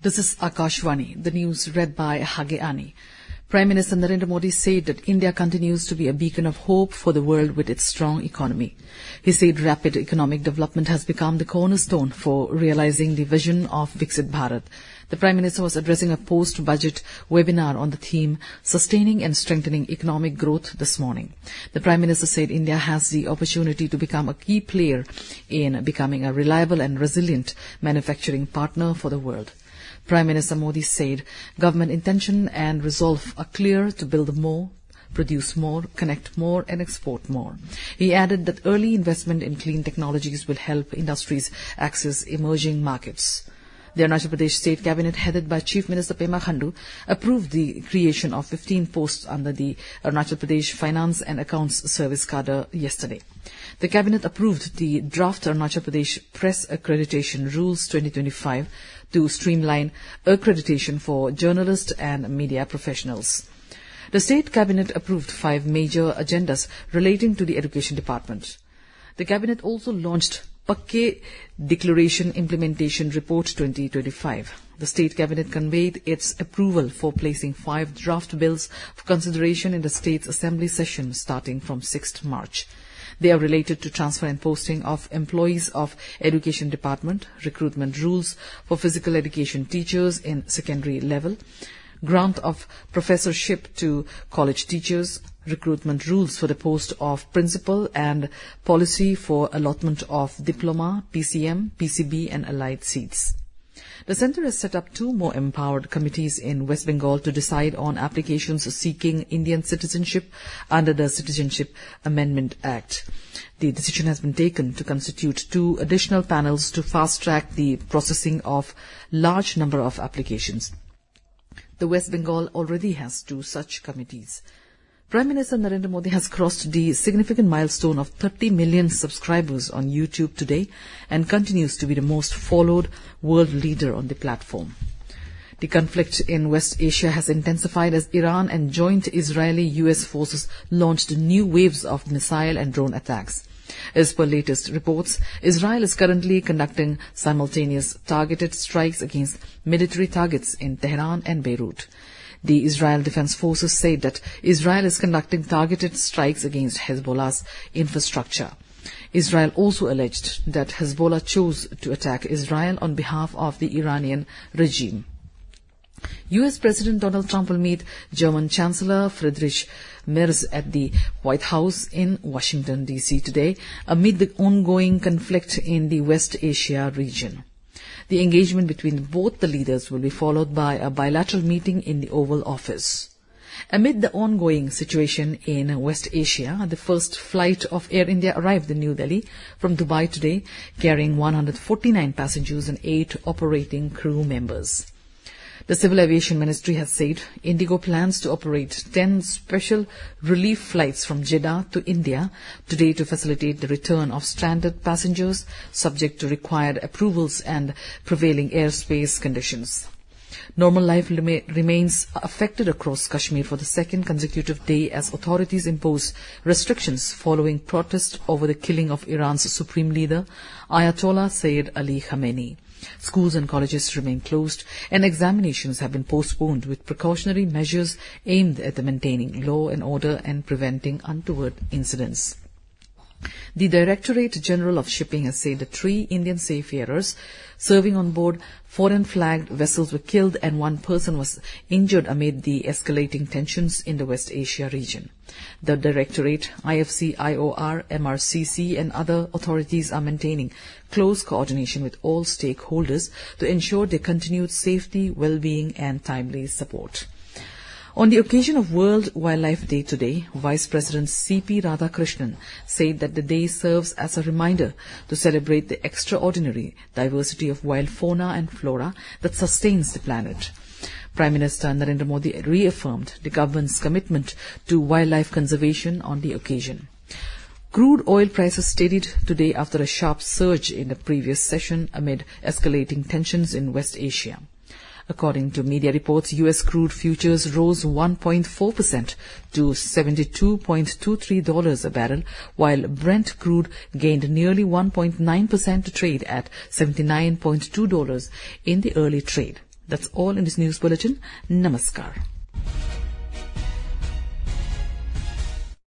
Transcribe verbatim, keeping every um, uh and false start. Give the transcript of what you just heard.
This is Akashvani, the news read by Hage Ani. Prime Minister Narendra Modi said that India continues to be a beacon of hope for the world with its strong economy. He said rapid economic development has become the cornerstone for realizing the vision of Viksit Bharat. The Prime Minister was addressing a post-budget webinar on the theme Sustaining and Strengthening Economic Growth this morning. The Prime Minister said India has the opportunity to become a key player in becoming a reliable and resilient manufacturing partner for the world. Prime Minister Modi said government intention and resolve are clear to build more, produce more, connect more and export more. He added that early investment in clean technologies will help industries access emerging markets. The Arunachal Pradesh State Cabinet, headed by Chief Minister Pema Khandu, approved the creation of fifteen posts under the Arunachal Pradesh Finance and Accounts Service cadre yesterday. The Cabinet approved the draft Arunachal Pradesh Press Accreditation Rules twenty twenty-five to streamline accreditation for journalists and media professionals. The State Cabinet approved five major agendas relating to the Education Department. The Cabinet also launched Pakke Declaration Implementation Report twenty twenty-five. The State Cabinet conveyed its approval for placing five draft bills for consideration in the State's Assembly session starting from sixth March. They are related to transfer and posting of employees of Education Department, recruitment rules for physical education teachers in secondary level, grant of professorship to college teachers, recruitment rules for the post of principal, and policy for allotment of diploma, P C M, P C B and allied seats. The Centre has set up two more empowered committees in West Bengal to decide on applications seeking Indian citizenship under the Citizenship Amendment Act. The decision has been taken to constitute two additional panels to fast-track the processing of large number of applications. The West Bengal already has two such committees. Prime Minister Narendra Modi has crossed the significant milestone of thirty million subscribers on YouTube today and continues to be the most followed world leader on the platform. The conflict in West Asia has intensified as Iran and joint Israeli-U S forces launched new waves of missile and drone attacks. As per latest reports, Israel is currently conducting simultaneous targeted strikes against military targets in Tehran and Beirut. The Israel Defense Forces said that Israel is conducting targeted strikes against Hezbollah's infrastructure. Israel also alleged that Hezbollah chose to attack Israel on behalf of the Iranian regime. U S President Donald Trump will meet German Chancellor Friedrich Merz at the White House in Washington, D C today amid the ongoing conflict in the West Asia region. The engagement between both the leaders will be followed by a bilateral meeting in the Oval Office. Amid the ongoing situation in West Asia, the first flight of Air India arrived in New Delhi from Dubai today, carrying one hundred forty-nine passengers and eight operating crew members. The Civil Aviation Ministry has said Indigo plans to operate ten special relief flights from Jeddah to India today to facilitate the return of stranded passengers, subject to required approvals and prevailing airspace conditions. Normal life remains affected across Kashmir for the second consecutive day as authorities impose restrictions following protests over the killing of Iran's supreme leader, Ayatollah Sayyid Ali Khamenei. Schools and colleges remain closed and examinations have been postponed with precautionary measures aimed at maintaining law and order and preventing untoward incidents. The Directorate General of Shipping has said that three Indian seafarers serving on board foreign-flagged vessels were killed and one person was injured amid the escalating tensions in the West Asia region. The Directorate, I F C, I O R, M R C C and other authorities are maintaining close coordination with all stakeholders to ensure their continued safety, well-being and timely support. On the occasion of World Wildlife Day today, Vice President C P Radhakrishnan said that the day serves as a reminder to celebrate the extraordinary diversity of wild fauna and flora that sustains the planet. Prime Minister Narendra Modi reaffirmed the government's commitment to wildlife conservation on the occasion. Crude oil prices steadied today after a sharp surge in the previous session amid escalating tensions in West Asia. According to media reports, U S crude futures rose one point four percent to seventy-two point two three dollars a barrel, while Brent crude gained nearly one point nine percent to trade at seventy-nine point two dollars in the early trade. That's all in this news bulletin. Namaskar.